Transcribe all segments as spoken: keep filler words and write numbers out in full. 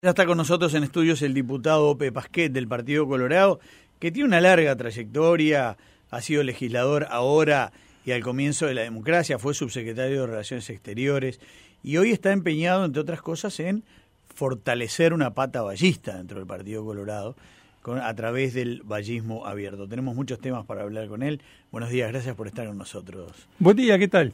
Ya está con nosotros en estudios el diputado Ope Pasquet del Partido Colorado, que tiene una larga trayectoria, ha sido legislador ahora y al comienzo de la democracia, fue subsecretario de Relaciones Exteriores y hoy está empeñado, entre otras cosas, en fortalecer una pata vallista dentro del Partido Colorado con, a través del vallismo abierto. Tenemos muchos temas para hablar con él. Buenos días, gracias por estar con nosotros. Buen día, ¿qué tal?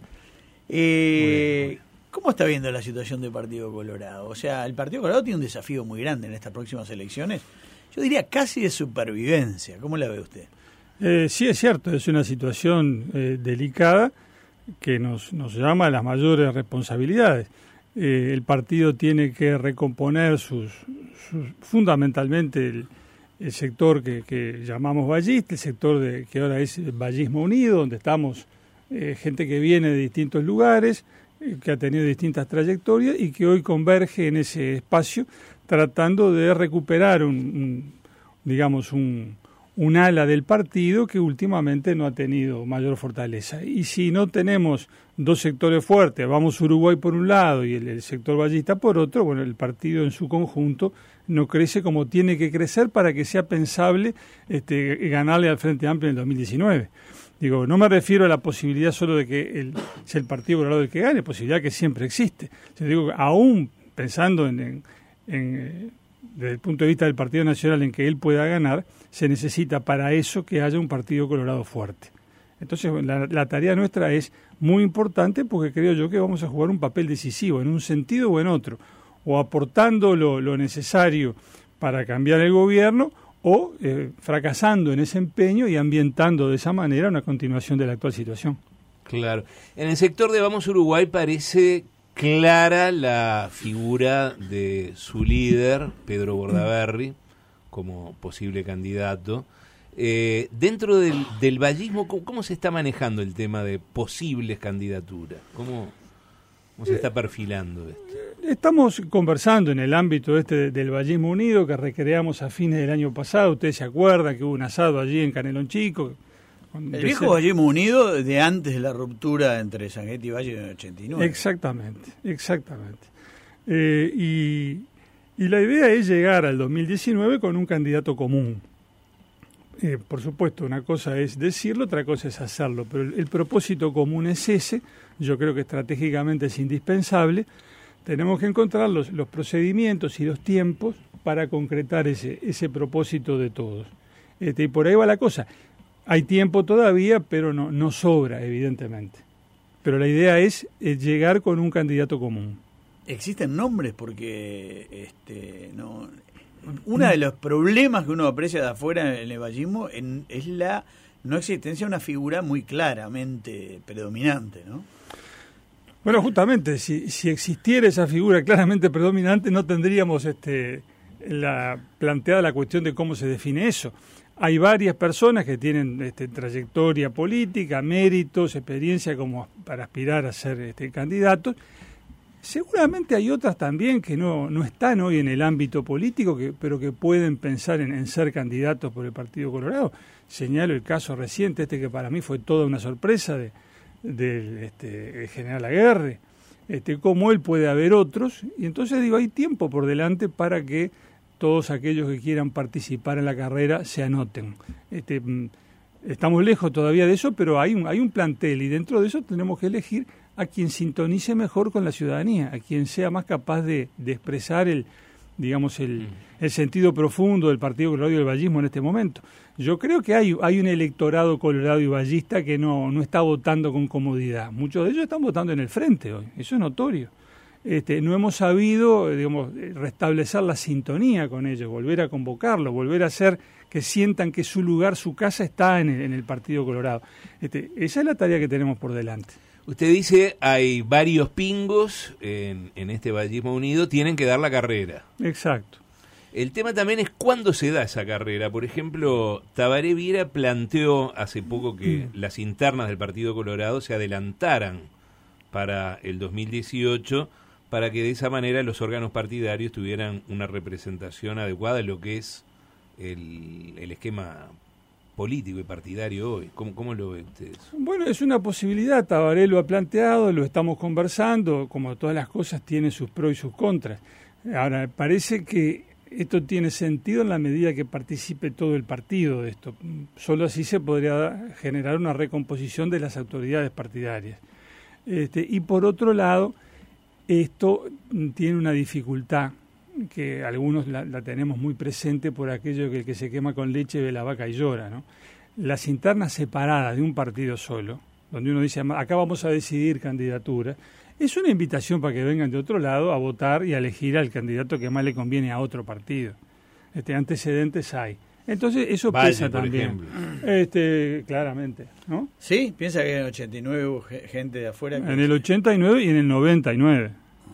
Eh, muy bien. ¿Cómo está viendo la situación del Partido Colorado? O sea, el Partido Colorado tiene un desafío muy grande en estas próximas elecciones. Yo diría casi de supervivencia. ¿Cómo la ve usted? Eh, sí, es cierto, es una situación eh, delicada que nos, nos llama a las mayores responsabilidades. Eh, el partido tiene que recomponer sus, sus fundamentalmente el, el sector que, que llamamos vallista, el sector de, que ahora es el vallismo unido, donde estamos eh, gente que viene de distintos lugares, que ha tenido distintas trayectorias y que hoy converge en ese espacio tratando de recuperar un, un digamos un, un ala del partido que últimamente no ha tenido mayor fortaleza. Y si no tenemos dos sectores fuertes, vamos Uruguay por un lado y el, el sector vallista por otro, bueno, el partido en su conjunto no crece como tiene que crecer para que sea pensable este, ganarle al Frente Amplio en el dos mil diecinueve. Digo, no me refiero a la posibilidad solo de que el, sea el Partido Colorado el que gane, posibilidad que siempre existe. Yo digo, aún pensando en, en, en, desde el punto de vista del Partido Nacional en que él pueda ganar, se necesita para eso que haya un Partido Colorado fuerte. Entonces, la, la tarea nuestra es muy importante porque creo yo que vamos a jugar un papel decisivo en un sentido o en otro, o aportando lo, lo necesario para cambiar el gobierno, o eh, fracasando en ese empeño y ambientando de esa manera una continuación de la actual situación. Claro. En el sector de Vamos Uruguay parece clara la figura de su líder, Pedro Bordaberry, como posible candidato. Eh, dentro del, del vallismo, ¿cómo, ¿cómo se está manejando el tema de posibles candidaturas? ¿Cómo, cómo se está perfilando esto? Estamos conversando en el ámbito este del vallismo unido que recreamos a fines del año pasado. Ustedes se acuerdan que hubo un asado allí en Canelón Chico. El viejo ser... vallismo unido de antes de la ruptura entre Sanguinetti y Valle en el ochenta y nueve. Exactamente, exactamente. Eh, y, y la idea es llegar al dos mil diecinueve con un candidato común. Eh, por supuesto, una cosa es decirlo, otra cosa es hacerlo, pero el, el propósito común es ese. Yo creo que estratégicamente es indispensable. Tenemos que encontrar los, los procedimientos y los tiempos para concretar ese, ese propósito de todos. Este, y por ahí va la cosa. Hay tiempo todavía, pero no, no sobra, evidentemente. Pero la idea es, es llegar con un candidato común. ¿Existen nombres? Porque este, no, uno de los problemas que uno aprecia de afuera en el vallismo en, es la no existencia de una figura muy claramente predominante, ¿no? Bueno, justamente, si, si existiera esa figura claramente predominante, no tendríamos este, la, planteada la cuestión de cómo se define eso. Hay varias personas que tienen este, trayectoria política, méritos, experiencia como para aspirar a ser este, candidatos. Seguramente hay otras también que no, no están hoy en el ámbito político, que, pero que pueden pensar en, en ser candidatos por el Partido Colorado. Señalo el caso reciente, este que para mí fue toda una sorpresa de... del este, el general Aguerre, este, como él puede haber otros, y entonces digo, hay tiempo por delante para que todos aquellos que quieran participar en la carrera se anoten. Este, estamos lejos todavía de eso, pero hay un, hay un plantel, y dentro de eso tenemos que elegir a quien sintonice mejor con la ciudadanía, a quien sea más capaz de, de expresar el, digamos, el, el sentido profundo del Partido Colorado y del vallismo en este momento. Yo creo que hay, hay un electorado colorado y vallista que no, no está votando con comodidad. Muchos de ellos están votando en el frente hoy, eso es notorio. Este, no hemos sabido, digamos, restablecer la sintonía con ellos, volver a convocarlos, volver a hacer que sientan que su lugar, su casa está en el, en el Partido Colorado. Este, esa es la tarea que tenemos por delante. Usted dice, hay varios pingos en, en este vallismo unido, tienen que dar la carrera. Exacto. El tema también es cuándo se da esa carrera. Por ejemplo, Tabaré Viera planteó hace poco que mm. las internas del Partido Colorado se adelantaran para el dos mil dieciocho, para que de esa manera los órganos partidarios tuvieran una representación adecuada de lo que es el, el esquema político y partidario hoy. ¿Cómo, cómo lo ve usted eso? Bueno, es una posibilidad. Tabaré lo ha planteado, lo estamos conversando. Como todas las cosas, tiene sus pros y sus contras. Ahora, parece que esto tiene sentido en la medida que participe todo el partido de esto. Solo así se podría generar una recomposición de las autoridades partidarias. Este, y por otro lado, esto tiene una dificultad que algunos la, la tenemos muy presente por aquello que el que se quema con leche ve la vaca y llora, ¿no? Las internas separadas de un partido solo, donde uno dice, acá vamos a decidir candidatura, es una invitación para que vengan de otro lado a votar y a elegir al candidato que más le conviene a otro partido. Este, antecedentes hay. Entonces, eso Valle, pesa también. Este, claramente, ¿no? Sí, piensa que en el ochenta y nueve hubo gente de afuera. Que... En el ochenta y nueve y en el noventa y nueve.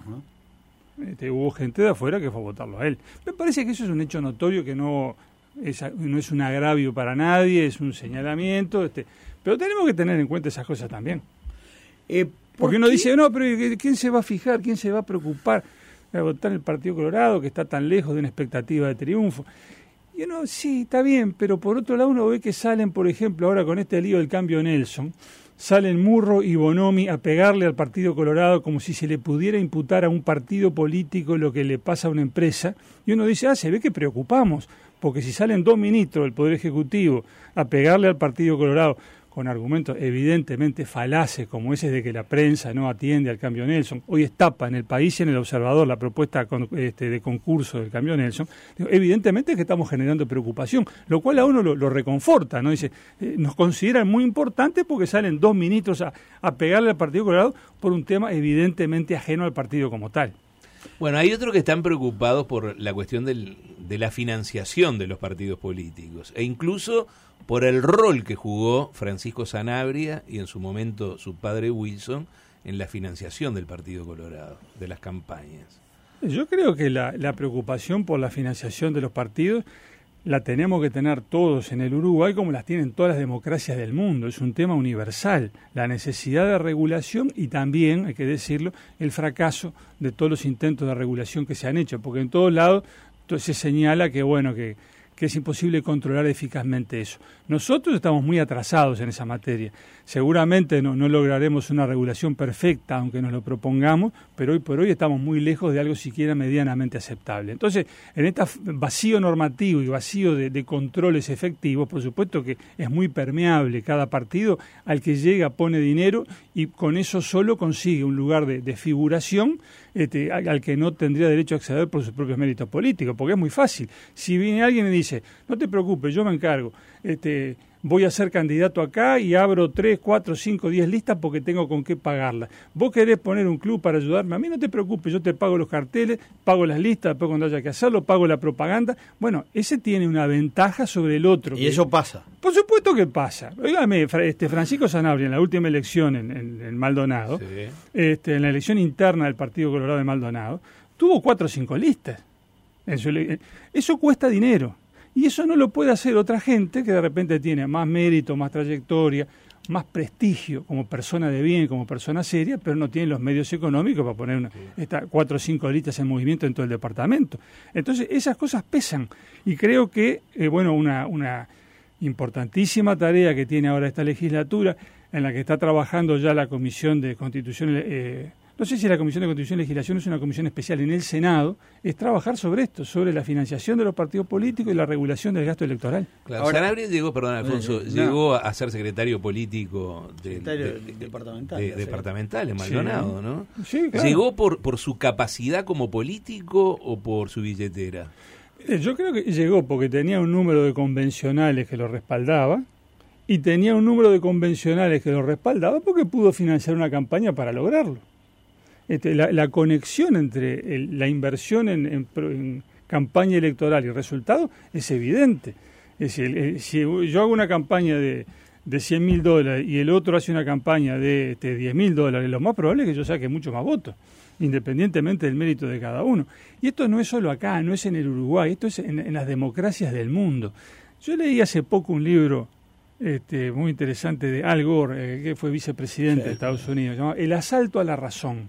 Uh-huh. Este, hubo gente de afuera que fue a votarlo a él. Me parece que eso es un hecho notorio que no es, no es un agravio para nadie, es un señalamiento. Este, pero tenemos que tener en cuenta esas cosas también. Eh, ¿Por Porque uno qué? dice, no, pero ¿quién se va a fijar? ¿Quién se va a preocupar de votar en el Partido Colorado, que está tan lejos de una expectativa de triunfo? Y uno, sí, está bien, pero por otro lado uno ve que salen, por ejemplo, ahora con este lío del cambio Nelson, salen Murro y Bonomi a pegarle al Partido Colorado como si se le pudiera imputar a un partido político lo que le pasa a una empresa. Y uno dice, ah, se ve que preocupamos, porque si salen dos ministros del Poder Ejecutivo a pegarle al Partido Colorado, con argumentos evidentemente falaces como ese de que la prensa no atiende al cambio Nelson. Hoy estapa en El País y en El Observador la propuesta con, este, de concurso del cambio Nelson. Evidentemente es que estamos generando preocupación, lo cual a uno lo, lo reconforta, ¿no? Dice, eh, nos consideran muy importantes porque salen dos ministros a, a pegarle al Partido Colorado por un tema evidentemente ajeno al partido como tal. Bueno, hay otros que están preocupados por la cuestión del, de la financiación de los partidos políticos e incluso por el rol que jugó Francisco Sanabria y en su momento su padre Wilson en la financiación del Partido Colorado, de las campañas. Yo creo que la, la preocupación por la financiación de los partidos la tenemos que tener todos en el Uruguay como las tienen todas las democracias del mundo. Es un tema universal, la necesidad de regulación y también, hay que decirlo, el fracaso de todos los intentos de regulación que se han hecho, porque en todos lados se señala que, bueno, que que es imposible controlar eficazmente eso. Nosotros estamos muy atrasados en esa materia. Seguramente no, no lograremos una regulación perfecta, aunque nos lo propongamos, pero hoy por hoy estamos muy lejos de algo siquiera medianamente aceptable. Entonces, en este vacío normativo y vacío de, de controles efectivos, por supuesto que es muy permeable. Cada partido al que llega pone dinero y con eso solo consigue un lugar de, de figuración este, al, al que no tendría derecho a acceder por sus propios méritos políticos, porque es muy fácil. Si viene alguien y dice, no te preocupes, yo me encargo, este, voy a ser candidato acá y abro tres, cuatro, cinco, diez listas porque tengo con qué pagarlas. Vos querés poner un club para ayudarme, a mí no te preocupes, yo te pago los carteles, pago las listas, después cuando haya que hacerlo, pago la propaganda. Bueno, ese tiene una ventaja sobre el otro. Y que, eso pasa. Por supuesto que pasa. Óigame, este Francisco Sanabria, en la última elección en, en, en Maldonado, sí. este, en la elección interna del Partido Colorado de Maldonado, tuvo cuatro o cinco listas. Eso, eso cuesta dinero. Y eso no lo puede hacer otra gente que de repente tiene más mérito, más trayectoria, más prestigio como persona de bien, como persona seria, pero no tiene los medios económicos para poner una, esta, cuatro o cinco listas en movimiento en todo el departamento. Entonces, esas cosas pesan. Y creo que, eh, bueno, una, una importantísima tarea que tiene ahora esta legislatura, en la que está trabajando ya la Comisión de Constitución, eh, no sé si la Comisión de Constitución y Legislación es una comisión especial en el Senado, es trabajar sobre esto, sobre la financiación de los partidos políticos y la regulación del gasto electoral. Claro, Ahora, Sanabria llegó, perdón Alfonso, no, llegó a ser secretario político de, secretario de, de, departamental, de, de departamental en Maldonado, sí. ¿no? Sí, claro. ¿Llegó por, por su capacidad como político o por su billetera? Yo creo que llegó porque tenía un número de convencionales que lo respaldaba y tenía un número de convencionales que lo respaldaba porque pudo financiar una campaña para lograrlo. Este, la, la conexión entre el, la inversión en, en, en campaña electoral y resultado es evidente. Es decir, el, si yo hago una campaña de, de cien mil dólares y el otro hace una campaña de este, diez mil dólares, lo más probable es que yo saque mucho más votos, independientemente del mérito de cada uno. Y esto no es solo acá, no es en el Uruguay, esto es en, en las democracias del mundo. Yo leí hace poco un libro este, muy interesante de Al Gore, eh, que fue vicepresidente sí. de Estados Unidos, llamado El asalto a la razón.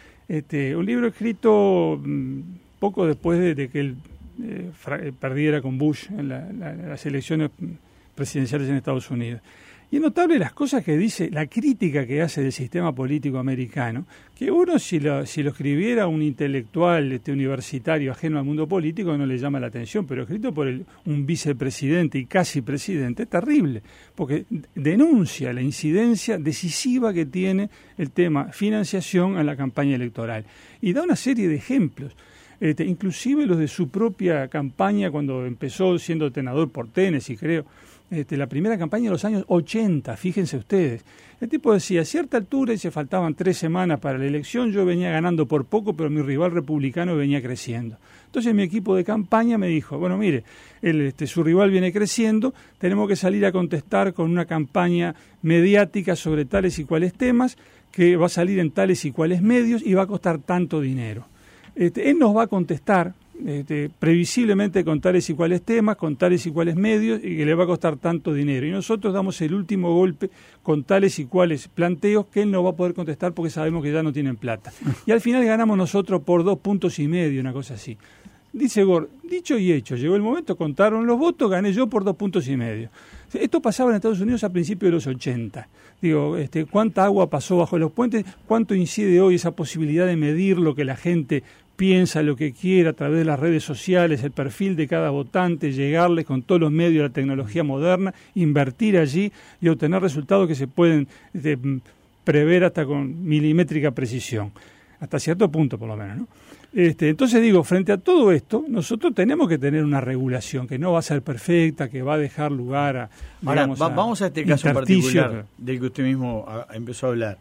Este, un libro escrito mmm, poco después de, de que él eh, fra- perdiera con Bush en la, la, las elecciones presidenciales en Estados Unidos. Y es notable las cosas que dice, la crítica que hace del sistema político americano, que uno si lo, si lo escribiera un intelectual este, universitario ajeno al mundo político no le llama la atención, pero escrito por el, un vicepresidente y casi presidente, es terrible, porque denuncia la incidencia decisiva que tiene el tema financiación en la campaña electoral. Y da una serie de ejemplos. Este, inclusive los de su propia campaña cuando empezó siendo entrenador por Tennessee, creo, este, la primera campaña de los años ochenta, fíjense ustedes. El tipo decía, a cierta altura, y se faltaban tres semanas para la elección, yo venía ganando por poco, pero mi rival republicano venía creciendo. Entonces mi equipo de campaña me dijo, bueno, mire, el, este, su rival viene creciendo, tenemos que salir a contestar con una campaña mediática sobre tales y cuales temas, que va a salir en tales y cuales medios y va a costar tanto dinero. Este, él nos va a contestar este, previsiblemente con tales y cuales temas, con tales y cuales medios y que le va a costar tanto dinero. Y nosotros damos el último golpe con tales y cuales planteos que él no va a poder contestar porque sabemos que ya no tienen plata. Y al final ganamos nosotros por dos puntos y medio, una cosa así. Dice Gore, dicho y hecho, llegó el momento, contaron los votos, gané yo por dos puntos y medio. Esto pasaba en Estados Unidos a principios de los ochenta. Digo, este, ¿cuánta agua pasó bajo los puentes? ¿Cuánto incide hoy esa posibilidad de medir lo que la gente piensa, lo que quiera a través de las redes sociales, el perfil de cada votante, llegarles con todos los medios de la tecnología moderna, invertir allí y obtener resultados que se pueden este, prever hasta con milimétrica precisión? Hasta cierto punto, por lo menos, ¿no? Este, entonces digo, frente a todo esto, nosotros tenemos que tener una regulación que no va a ser perfecta, que va a dejar lugar a... Digamos, Ahora, va, a vamos a este caso particular del que usted mismo a, empezó a hablar.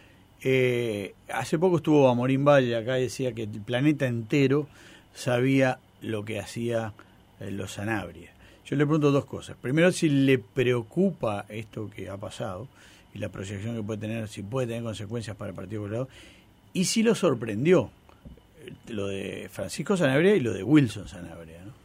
Eh, hace poco estuvo Amorín Valle acá y decía que el planeta entero sabía lo que hacía eh, los Sanabria. Yo le pregunto dos cosas. Primero, si le preocupa esto que ha pasado y la proyección que puede tener, si puede tener consecuencias para el Partido Colorado, y si lo sorprendió lo de Francisco Sanabria y lo de Wilson Sanabria, ¿no?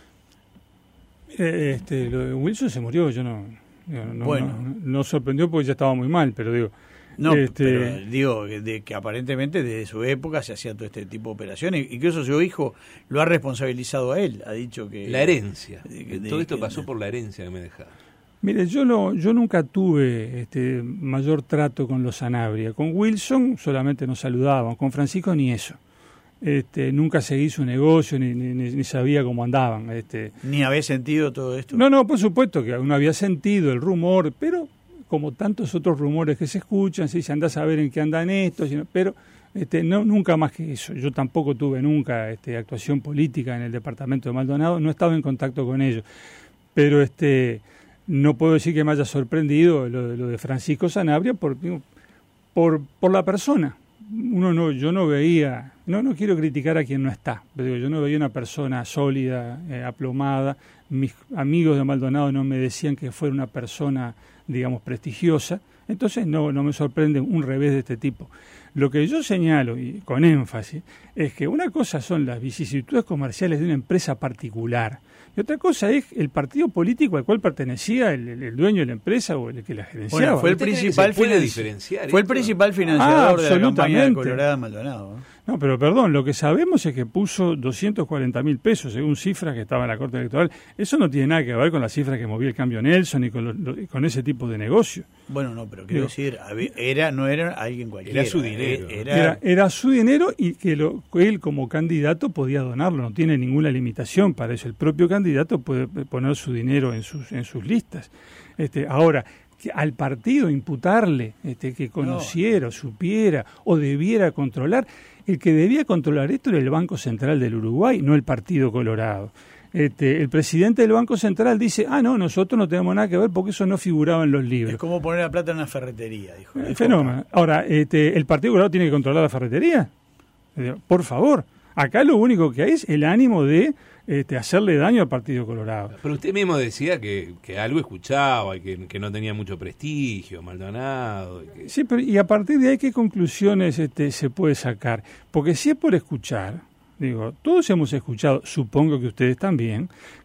Eh, este, lo de Wilson se murió, yo no, no, bueno. no, no sorprendió porque ya estaba muy mal, pero digo... No, este... pero digo de que aparentemente desde su época se hacía todo este tipo de operaciones, incluso su hijo lo ha responsabilizado a él, ha dicho que... La herencia, de, de, todo esto que, pasó por la herencia que me dejaba. Mire, yo no, yo nunca tuve este mayor trato con los Sanabria. Con Wilson solamente nos saludaban, con Francisco ni eso. Este, nunca seguí su negocio ni, ni, ni sabía cómo andaban. Este. ¿Ni había sentido todo esto? No, no, por supuesto que uno había sentido el rumor, pero como tantos otros rumores que se escuchan, se dice, andás a ver en qué andan estos, pero este, no, nunca más que eso. Yo tampoco tuve nunca este, actuación política en el departamento de Maldonado, no estaba en contacto con ellos. Pero este, no puedo decir que me haya sorprendido lo, lo de Francisco Sanabria por, por, por la persona. Uno no, yo no veía, no, no quiero criticar a quien no está, pero digo, yo no veía una persona sólida, eh, aplomada. Mis amigos de Maldonado no me decían que fuera una persona, digamos, prestigiosa. Entonces no, no me sorprende un revés de este tipo. Lo que yo señalo, y con énfasis, es que una cosa son las vicisitudes comerciales de una empresa particular, y otra cosa es el partido político al cual pertenecía el, el, el dueño de la empresa o el que la gerenciaba. Bueno, fue el principal, financi fue el principal financiador ah, de la campaña de Colorado Maldonado, ¿no? No, pero perdón, lo que sabemos es que puso doscientos cuarenta mil pesos, según cifras que estaban en la Corte Electoral. Eso no tiene nada que ver con las cifras que movía el cambio Nelson y con, lo, lo, con ese tipo de negocio. Bueno, no, pero quiero Digo, decir, era no era alguien cualquiera. Era su dinero. Era, era, era su dinero y que lo, él como candidato podía donarlo, no tiene ninguna limitación para eso. El propio candidato puede poner su dinero en sus, en sus listas. Este, ahora, al partido imputarle este, que conociera, no. supiera o debiera controlar, el que debía controlar esto era el Banco Central del Uruguay, no el Partido Colorado. Este, el presidente del Banco Central dice, ah, no, nosotros no tenemos nada que ver porque eso no figuraba en los libros. Es como poner la plata en una ferretería, dijo. El fenómeno. Ahora, este, ¿el Partido Colorado tiene que controlar la ferretería? Por favor. Acá lo único que hay es el ánimo de este, hacerle daño al Partido Colorado. Pero usted mismo decía que, que algo escuchaba y que, que no tenía mucho prestigio, Maldonado. Y que... Sí, pero y a partir de ahí, ¿qué conclusiones este, se puede sacar? Porque si es por escuchar, digo, todos hemos escuchado, supongo que ustedes también,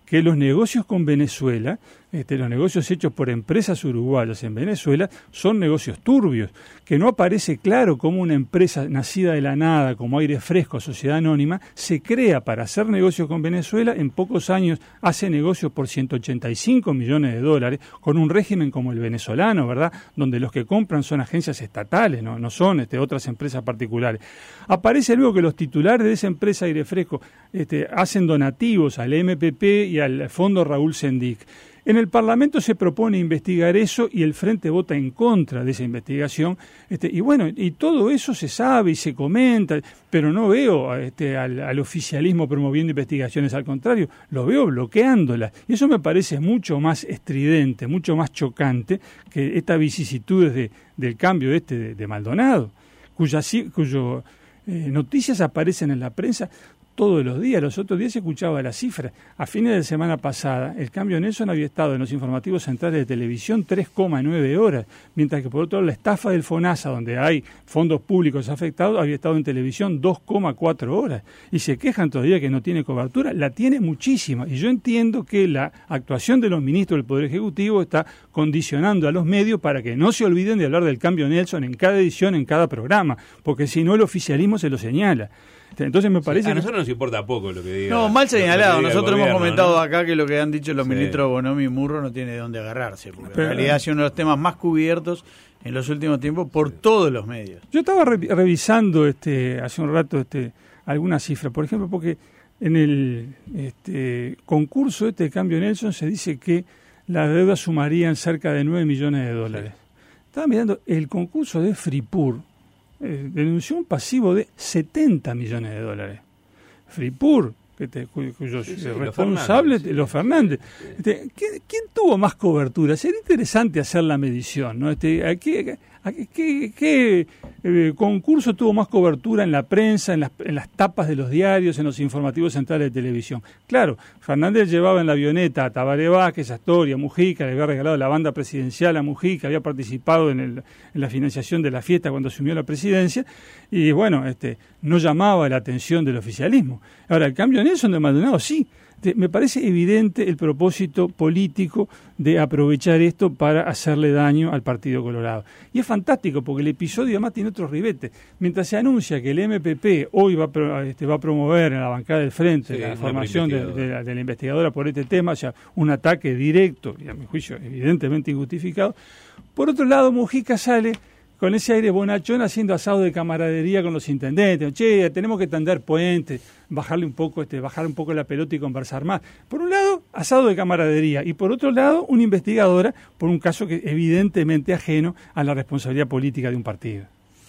que los negocios con Venezuela, este, los negocios hechos por empresas uruguayas en Venezuela, son negocios turbios, que no aparece claro cómo una empresa nacida de la nada, como Aire Fresco, Sociedad Anónima, se crea para hacer negocios con Venezuela, en pocos años hace negocios por ciento ochenta y cinco millones de dólares, con un régimen como el venezolano, ¿verdad?, donde los que compran son agencias estatales, no, no son este, otras empresas particulares. Aparece luego que los titulares de esa empresa Aire Fresco este, hacen donativos al M P P y al Fondo Raúl Sendic. En el Parlamento se propone investigar eso y el Frente vota en contra de esa investigación. Este, y bueno, y todo eso se sabe y se comenta, pero no veo este, al, al oficialismo promoviendo investigaciones, al contrario, lo veo bloqueándolas. Y eso me parece mucho más estridente, mucho más chocante que estas vicisitudes de, del cambio este de, de Maldonado, cuya, cuyo eh, noticias aparecen en la prensa todos los días. Los otros días se escuchaba la cifra. A fines de semana pasada, el cambio Nelson había estado en los informativos centrales de televisión tres coma nueve horas, mientras que por otro lado la estafa del FONASA, donde hay fondos públicos afectados, había estado en televisión dos coma cuatro horas. Y se quejan todavía que no tiene cobertura. La tiene muchísima. Y yo entiendo que la actuación de los ministros del Poder Ejecutivo está condicionando a los medios para que no se olviden de hablar del cambio Nelson en cada edición, en cada programa, porque si no el oficialismo se lo señala. Entonces me parece sí, a que... nosotros nos importa poco lo que diga. No, mal señalado. Nosotros gobierno, hemos comentado ¿no? acá que lo que han dicho los sí. ministros Bonomi y Murro no tiene de dónde agarrarse, porque Pero, en realidad ha sido uno de los temas más cubiertos en los últimos tiempos por todos los medios. Yo estaba re revisando este hace un rato este algunas cifras, por ejemplo, porque en el este concurso este de cambio Nelson se dice que las deudas sumarían cerca de nueve millones de dólares. Sí. Estaba mirando el concurso de Fripur, eh, denunció un pasivo de setenta millones de dólares. Fripur, que te, cuyo, cuyo sí, sí, responsable, los Fernández. Sí, sí. Este, ¿quién, ¿Quién tuvo más cobertura? Sería interesante hacer la medición, ¿no? Este, ¿a qué, a qué, qué, qué eh, concurso tuvo más cobertura en la prensa, en las, en las tapas de los diarios, en los informativos centrales de televisión? Claro, Fernández llevaba en la avioneta a Tabaré Vázquez, a Astoria, a Mujica, le había regalado la banda presidencial a Mujica, había participado en, el, en la financiación de la fiesta cuando asumió la presidencia, y bueno, este, no llamaba la atención del oficialismo. Ahora, el cambio Nelson de Maldonado sí. Me parece evidente el propósito político de aprovechar esto para hacerle daño al Partido Colorado. Y es fantástico porque el episodio además tiene otro ribete. Mientras se anuncia que el M P P hoy va a, este, va a promover en la bancada del Frente sí, la formación de, de, la, de la investigadora por este tema, o sea, un ataque directo, y a mi juicio evidentemente injustificado, por otro lado Mujica sale con ese aire bonachón haciendo asado de camaradería con los intendentes. Che, tenemos que tender puentes, bajarle un poco, este, bajar un poco la pelota y conversar más. Por un lado, asado de camaradería, y por otro lado, una investigadora por un caso que evidentemente ajeno a la responsabilidad política de un partido.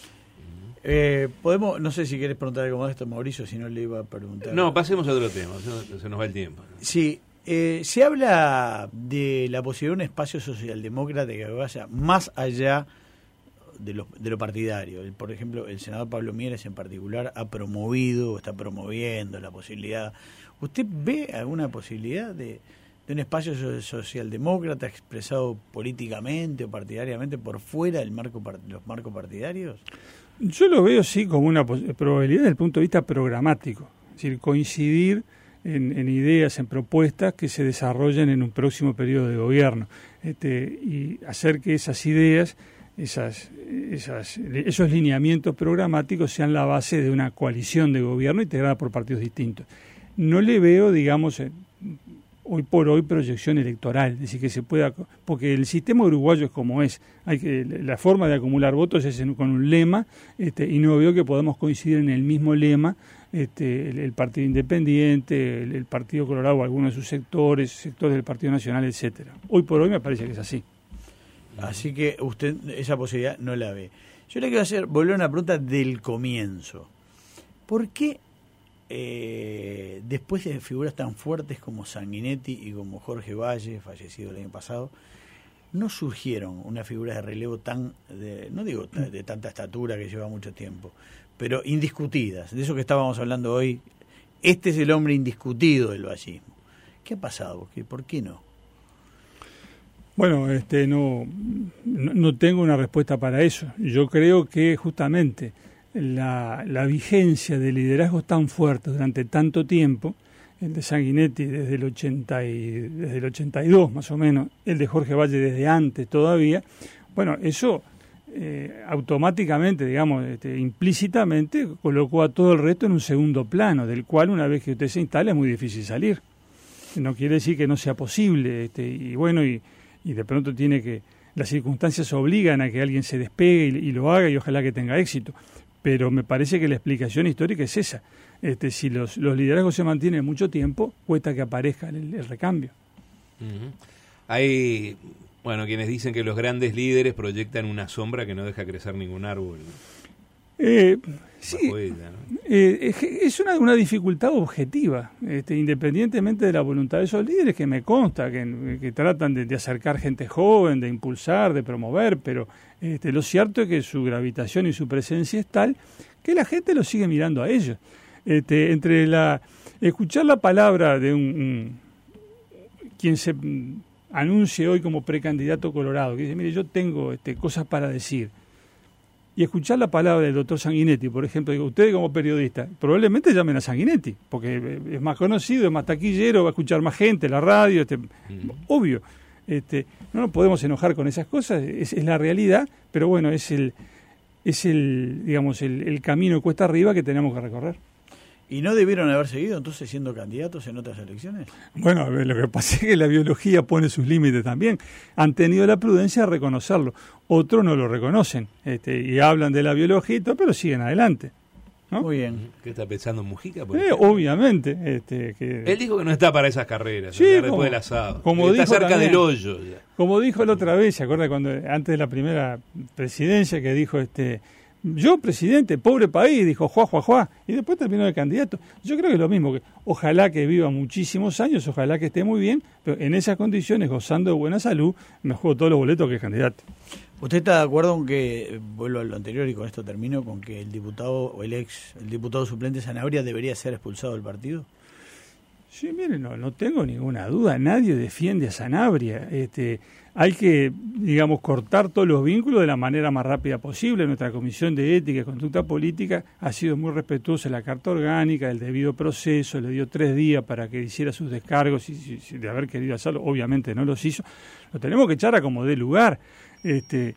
Eh, podemos, no sé si querés preguntar algo más de esto, Mauricio, si no le iba a preguntar. No, pasemos a otro tema, se, se nos va el tiempo. Sí, eh, se habla de la posibilidad de un espacio socialdemócrata que vaya más allá de lo, de lo partidario. El, por ejemplo, el senador Pablo Mieres en particular ha promovido, está promoviendo la posibilidad. ¿Usted ve alguna posibilidad de, de un espacio socialdemócrata expresado políticamente o partidariamente por fuera del marco de los marcos partidarios? Yo lo veo sí como una probabilidad desde el punto de vista programático, es decir, coincidir en, en ideas, en propuestas que se desarrollen en un próximo periodo de gobierno, este, y hacer que esas ideas Esas, esas, esos lineamientos programáticos sean la base de una coalición de gobierno integrada por partidos distintos. No le veo, digamos, hoy por hoy proyección electoral, es decir, que se pueda, porque el sistema uruguayo es como es, hay que la forma de acumular votos es en, con un lema, este, y no veo que podamos coincidir en el mismo lema, este, el, el Partido Independiente, el, el Partido Colorado, algunos de sus sectores, sectores del Partido Nacional, etcétera. Hoy por hoy me parece que es así. Así que usted esa posibilidad no la ve. Yo le quiero hacer, volver a una pregunta del comienzo. ¿Por qué eh, después de figuras tan fuertes como Sanguinetti y como Jorge Valle, fallecido el año pasado, no surgieron unas figuras de relevo tan, de, no digo de, de tanta estatura que lleva mucho tiempo, pero indiscutidas, de eso que estábamos hablando hoy? Este es el hombre indiscutido del vallismo. ¿Qué ha pasado? ¿Por qué, ¿Por qué no? Bueno, este, no, no, no tengo una respuesta para eso. Yo creo que justamente la, la vigencia de liderazgos tan fuertes durante tanto tiempo el de Sanguinetti desde el ochenta y, desde el ochenta y dos más o menos, el de Jorge Valle desde antes todavía, bueno, eso eh, automáticamente, digamos, este, implícitamente colocó a todo el resto en un segundo plano, del cual una vez que usted se instala es muy difícil salir. No quiere decir que no sea posible, este, y bueno, y, y de pronto tiene que, las circunstancias obligan a que alguien se despegue y, y lo haga, y ojalá que tenga éxito. Pero me parece que la explicación histórica es esa. Este, si los, los liderazgos se mantienen mucho tiempo, cuesta que aparezca el, el recambio. Uh-huh. Hay, bueno, quienes dicen que los grandes líderes proyectan una sombra que no deja crecer ningún árbol. Eh, sí, ella, ¿no? eh, es, es una, una dificultad objetiva, este, independientemente de la voluntad de esos líderes, que me consta, que, que tratan de, de acercar gente joven, de impulsar, de promover, pero este, lo cierto es que su gravitación y su presencia es tal que la gente los sigue mirando a ellos. Este, entre la escuchar la palabra de un, un quien se mm, anuncie hoy como precandidato colorado, que dice, mire, yo tengo este, cosas para decir, y escuchar la palabra del doctor Sanguinetti, por ejemplo, digo, ustedes como periodistas, probablemente llamen a Sanguinetti, porque es más conocido, es más taquillero, va a escuchar más gente, la radio, este, mm. obvio, este, no nos podemos enojar con esas cosas, es, es la realidad, pero bueno, es el, es el, digamos, el, el camino cuesta arriba que tenemos que recorrer. ¿Y no debieron haber seguido entonces siendo candidatos en otras elecciones? Bueno, a ver, lo que pasa es que la biología pone sus límites también. Han tenido la prudencia de reconocerlo. Otros no lo reconocen este, y hablan de la biología y todo, pero siguen adelante, ¿no? Muy bien. ¿Qué está pensando Mujica? Por eh, obviamente. Este, que... Él dijo que no está para esas carreras, sí, después como, del asado. Como está dijo cerca también, del hoyo. Ya. Como dijo la otra vez, ¿se acuerda cuando antes de la primera presidencia que dijo este... Yo, presidente, pobre país, dijo juá, juá, juá, y después terminó de candidato. Yo creo que es lo mismo, que ojalá que viva muchísimos años, ojalá que esté muy bien, pero en esas condiciones, gozando de buena salud, me juego todos los boletos que es candidato. ¿Usted está de acuerdo con que, vuelvo a lo anterior y con esto termino, con que el diputado o el ex, el diputado suplente Sanabria debería ser expulsado del partido? Sí, mire, no, no tengo ninguna duda, nadie defiende a Sanabria. Este, hay que, digamos, cortar todos los vínculos de la manera más rápida posible. Nuestra Comisión de Ética y Conducta Política ha sido muy respetuosa de la Carta Orgánica, del debido proceso, le dio tres días para que hiciera sus descargos y, y de haber querido hacerlo, obviamente no los hizo. Lo tenemos que echar a como dé lugar. Este,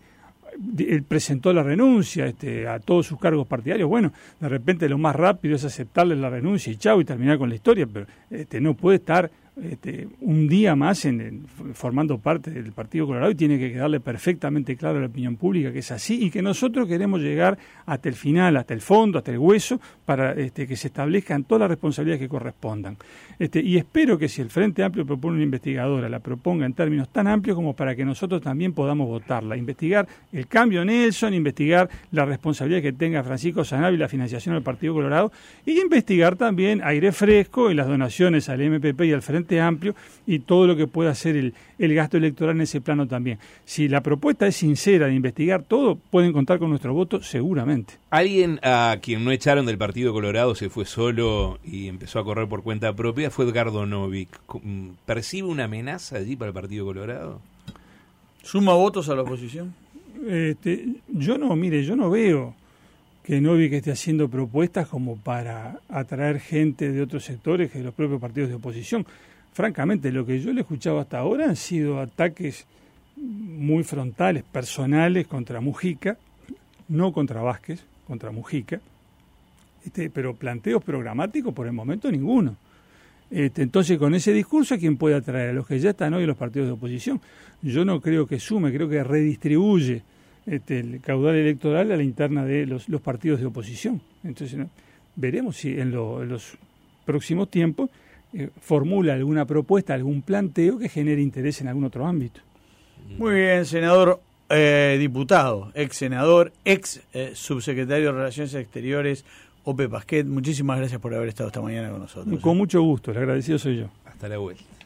él presentó la renuncia este, a todos sus cargos partidarios. Bueno, de repente lo más rápido es aceptarle la renuncia y chau, y terminar con la historia, pero este, no puede estar este, un día más en, en, formando parte del Partido Colorado, y tiene que quedarle perfectamente claro a la opinión pública que es así y que nosotros queremos llegar hasta el final, hasta el fondo, hasta el hueso, para este, que se establezcan todas las responsabilidades que correspondan. Este, y espero que si el Frente Amplio propone una investigadora, la proponga en términos tan amplios como para que nosotros también podamos votarla, investigar el cambio Nelson, investigar la responsabilidad que tenga Francisco Sanabria y la financiación del Partido Colorado, y investigar también aire fresco y las donaciones al M P P y al Frente Amplio y todo lo que pueda hacer el, el gasto electoral en ese plano también. Si la propuesta es sincera de investigar todo, pueden contar con nuestro voto seguramente. Alguien a quien no echaron del Partido Colorado, se fue solo y empezó a correr por cuenta propia, fue Edgardo Novic. ¿Percibe una amenaza allí para el Partido Colorado? ¿Suma votos a la oposición? Este, yo no, mire, yo no veo que Novic esté haciendo propuestas como para atraer gente de otros sectores que de los propios partidos de oposición. Francamente, lo que yo le he escuchado hasta ahora han sido ataques muy frontales, personales contra Mujica, no contra Vázquez, contra Mujica, este, pero planteos programáticos por el momento ninguno. Este, entonces, con ese discurso, ¿quién puede atraer? A los que ya están hoy en los partidos de oposición. Yo no creo que sume, creo que redistribuye este, el caudal electoral a la interna de los, los partidos de oposición. Entonces, ¿no? Veremos si en, lo, en los próximos tiempos eh, formula alguna propuesta, algún planteo que genere interés en algún otro ámbito. Muy bien, senador, eh, diputado, ex senador, ex eh, subsecretario de Relaciones Exteriores, Ope Pasquet, muchísimas gracias por haber estado esta mañana con nosotros. Con mucho gusto, el agradecido soy yo. Hasta la vuelta.